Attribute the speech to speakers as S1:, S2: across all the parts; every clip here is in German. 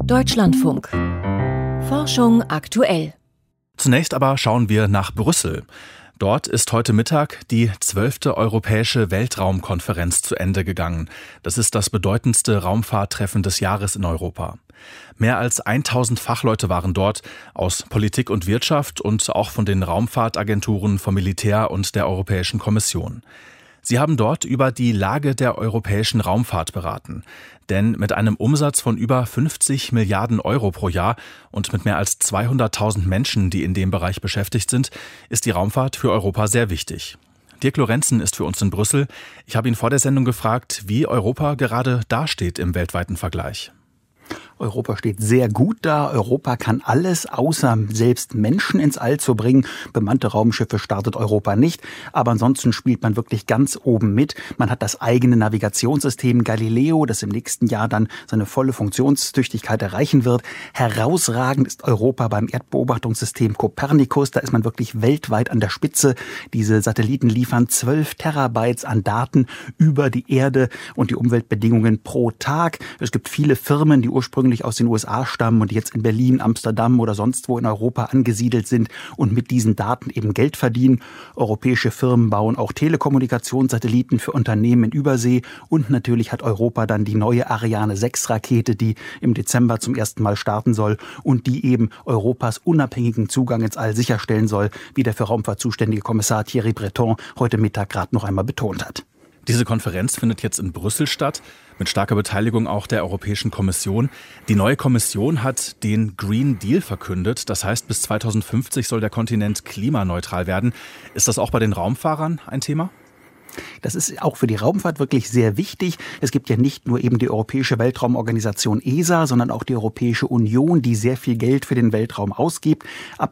S1: Deutschlandfunk. Forschung aktuell.
S2: Zunächst aber schauen wir nach Brüssel. Dort ist heute Mittag die 12. Europäische Weltraumkonferenz zu Ende gegangen. Das ist das bedeutendste Raumfahrttreffen des Jahres in Europa. Mehr als 1000 Fachleute waren dort aus Politik und Wirtschaft und auch von den Raumfahrtagenturen, vom Militär und der Europäischen Kommission. Sie haben dort über die Lage der europäischen Raumfahrt beraten. Denn mit einem Umsatz von über 50 Milliarden Euro pro Jahr und mit mehr als 200.000 Menschen, die in dem Bereich beschäftigt sind, ist die Raumfahrt für Europa sehr wichtig. Dirk Lorenzen ist für uns in Brüssel. Ich habe ihn vor der Sendung gefragt, wie Europa gerade dasteht im weltweiten Vergleich.
S3: Europa steht sehr gut da. Europa kann alles, außer selbst Menschen ins All zu bringen. Bemannte Raumschiffe startet Europa nicht. Aber ansonsten spielt man wirklich ganz oben mit. Man hat das eigene Navigationssystem Galileo, das im nächsten Jahr dann seine volle Funktionstüchtigkeit erreichen wird. Herausragend ist Europa beim Erdbeobachtungssystem Copernicus. Da ist man wirklich weltweit an der Spitze. Diese Satelliten liefern 12 Terabytes an Daten über die Erde und die Umweltbedingungen pro Tag. Es gibt viele Firmen, die ursprünglich aus den USA stammen und jetzt in Berlin, Amsterdam oder sonst wo in Europa angesiedelt sind und mit diesen Daten eben Geld verdienen. Europäische Firmen bauen auch Telekommunikationssatelliten für Unternehmen in Übersee und natürlich hat Europa dann die neue Ariane 6 Rakete, die im Dezember zum ersten Mal starten soll und die eben Europas unabhängigen Zugang ins All sicherstellen soll, wie der für Raumfahrt zuständige Kommissar Thierry Breton heute Mittag gerade noch einmal betont hat.
S2: Diese Konferenz findet jetzt in Brüssel statt, mit starker Beteiligung auch der Europäischen Kommission. Die neue Kommission hat den Green Deal verkündet. Das heißt, bis 2050 soll der Kontinent klimaneutral werden. Ist das auch bei den Raumfahrern ein Thema?
S3: Das ist auch für die Raumfahrt wirklich sehr wichtig. Es gibt ja nicht nur eben die Europäische Weltraumorganisation ESA, sondern auch die Europäische Union, die sehr viel Geld für den Weltraum ausgibt. Ab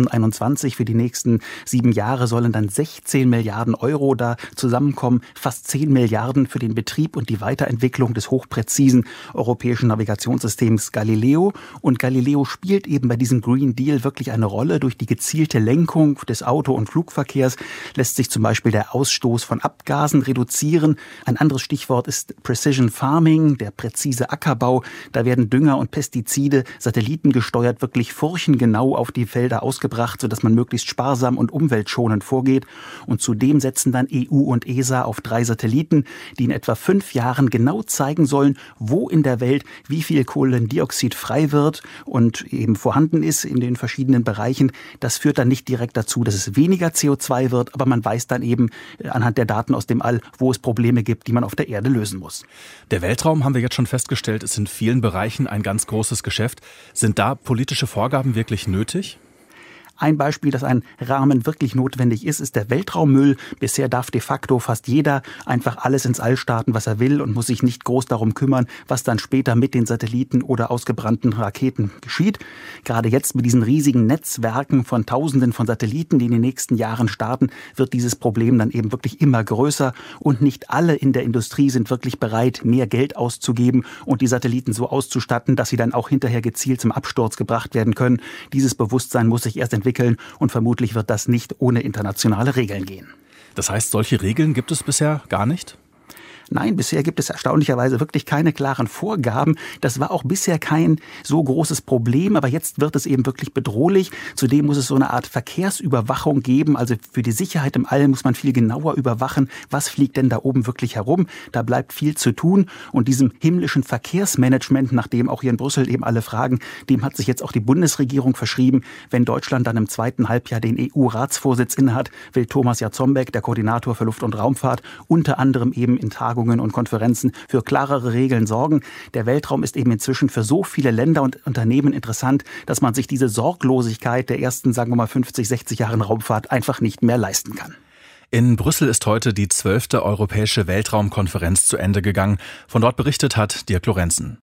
S3: 2021 für die nächsten 7 Jahre sollen dann 16 Milliarden Euro da zusammenkommen. Fast 10 Milliarden für den Betrieb und die Weiterentwicklung des hochpräzisen europäischen Navigationssystems Galileo. Und Galileo spielt eben bei diesem Green Deal wirklich eine Rolle. Durch die gezielte Lenkung des Auto- und Flugverkehrs lässt sich zum Beispiel der Ausstoß von Abgasen reduzieren. Ein anderes Stichwort ist Precision Farming, der präzise Ackerbau. Da werden Dünger und Pestizide satellitengesteuert wirklich furchengenau auf die Felder ausgebracht, sodass man möglichst sparsam und umweltschonend vorgeht. Und zudem setzen dann EU und ESA auf 3 Satelliten, die in etwa 5 Jahren genau zeigen sollen, wo in der Welt wie viel Kohlendioxid frei wird und eben vorhanden ist in den verschiedenen Bereichen. Das führt dann nicht direkt dazu, dass es weniger CO2 wird, aber man weiß dann eben anhand der Daten aus dem All, wo es Probleme gibt, die man auf der Erde lösen muss.
S2: Der Weltraum, haben wir jetzt schon festgestellt, ist in vielen Bereichen ein ganz großes Geschäft. Sind da politische Vorgaben wirklich nötig?
S3: Ein Beispiel, dass ein Rahmen wirklich notwendig ist, ist der Weltraummüll. Bisher darf de facto fast jeder einfach alles ins All starten, was er will und muss sich nicht groß darum kümmern, was dann später mit den Satelliten oder ausgebrannten Raketen geschieht. Gerade jetzt mit diesen riesigen Netzwerken von Tausenden von Satelliten, die in den nächsten Jahren starten, wird dieses Problem dann eben wirklich immer größer und nicht alle in der Industrie sind wirklich bereit, mehr Geld auszugeben und die Satelliten so auszustatten, dass sie dann auch hinterher gezielt zum Absturz gebracht werden können. Dieses Bewusstsein muss sich erst entwickeln und vermutlich wird das nicht ohne internationale Regeln gehen.
S2: Das heißt, solche Regeln gibt es bisher gar nicht?
S3: Nein, bisher gibt es erstaunlicherweise wirklich keine klaren Vorgaben. Das war auch bisher kein so großes Problem, aber jetzt wird es eben wirklich bedrohlich. Zudem muss es so eine Art Verkehrsüberwachung geben. Also für die Sicherheit im All muss man viel genauer überwachen, was fliegt denn da oben wirklich herum. Da bleibt viel zu tun. Und diesem himmlischen Verkehrsmanagement, nach dem auch hier in Brüssel eben alle fragen, dem hat sich jetzt auch die Bundesregierung verschrieben. Wenn Deutschland dann im 2. Halbjahr den EU-Ratsvorsitz innehat, will Thomas Jarzombeck, der Koordinator für Luft- und Raumfahrt, unter anderem eben in Tagungen und Konferenzen für klarere Regeln sorgen. Der Weltraum ist eben inzwischen für so viele Länder und Unternehmen interessant, dass man sich diese Sorglosigkeit der ersten, sagen wir mal, 50, 60 Jahre Raumfahrt einfach nicht mehr leisten kann.
S2: In Brüssel ist heute die 12. Europäische Weltraumkonferenz zu Ende gegangen. Von dort berichtet hat Dirk Lorenzen.